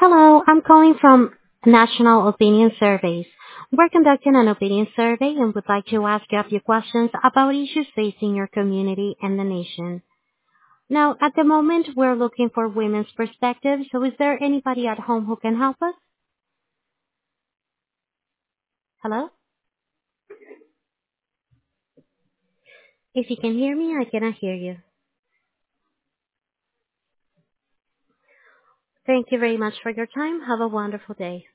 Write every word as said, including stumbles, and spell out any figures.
Hello, I'm calling from National Opinion Surveys. We're conducting an opinion survey and would like to ask you a few questions about issues facing your community and the nation. Now, at the moment, we're looking for women's perspectives, so is there anybody at home who can help us? Hello? If you can hear me, I cannot hear you. Thank you very much for your time. Have a wonderful day.